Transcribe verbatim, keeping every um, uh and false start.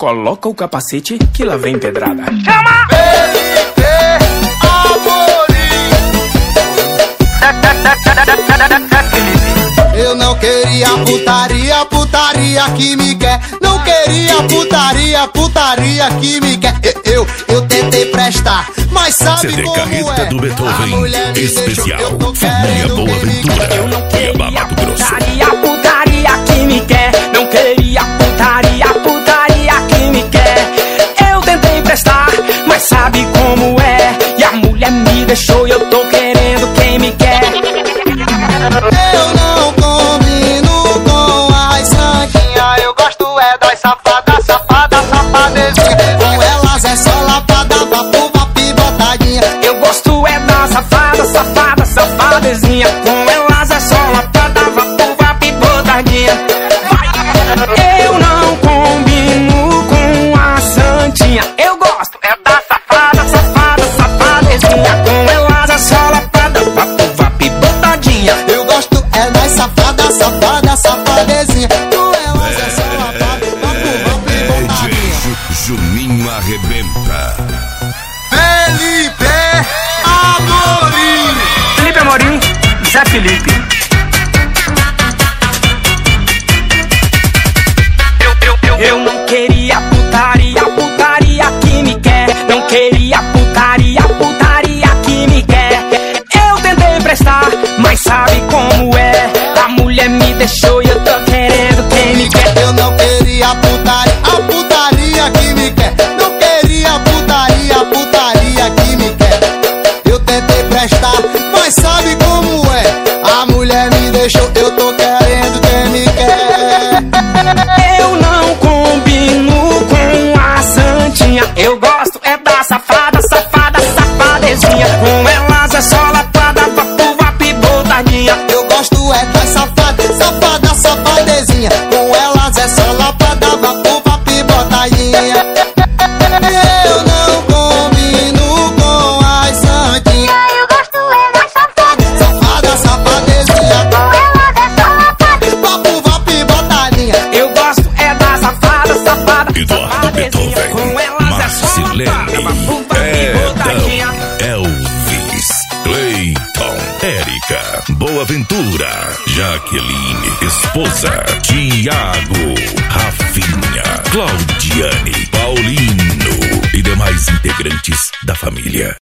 Coloca o capacete que lá vem pedrada. Chama! Felipe Amorim. Eu não queria putaria, putaria que me quer. Não queria putaria, putaria que me quer. Eu, eu, eu tentei prestar, mas sabe C D como Carreta é? do Beethoven, especial Família Boa Ventura. Eu não queria Mato Grosso. putaria, putaria que me quer. Não queria putaria, putaria que me quer. Eu tentei emprestar, mas sabe como é? E a mulher me deixou e eu tô querendo quem me quer. Eu não combino com as santinhas. Eu gosto é das safadas, safada, safadezinha. Com elas é só lapada, vapo, vapi, botadinha. Eu gosto é da safada, safada, safadezinha. Com elas é só lapada, vapo, vapi, botadinha. Eu não combino com a santinha. Eu gosto é da safada, safada, safadezinha. Com elas é só lapada, vapo, vapi, botadinha. Eu gosto é das safadas, safada, safadezinha. Com elas é só lapada, vapo, vapi, botadinha. Juninho arrebenta. Felipe Amorim. Felipe Amorim, Zé Felipe. Eu não queria putaria, putaria que me quer. Não queria putaria, putaria que me quer. Eu tentei emprestar, mas sabe como é? A mulher me deixou e eu tô querendo quem me quer. Eu não queria putaria, a putaria que me quer. Não queria putaria, putaria que me quer. Eu tentei prestar, mas sabe como é? A mulher me deixou, eu tô querendo quem me quer. Eu não combino com a santinha. Eu gosto é da safada, safada, safadezinha. Com elas é só lapada, vapo, vapi, botadinha. Eu gosto é das safadas, safada, safadezinha. Com elas é só lapada, vapo, vapi, botadinha. Eu não combino com as santinhas. Eu gosto é das safadas, Safada, safadezinha. com elas é só lapada. Vapo, vapi, botadinha. Eu gosto é da safada, safada, Eduardo safadezinha. Beethoven, Com elas é só lapada, Marcilene, vapo, vapi, botadinha. Edão, Elvis, Cleiton, Érica, Boaventura, Jaqueline, esposa, Tiago, Rafinha, Claudiane, Paulino e demais integrantes da família.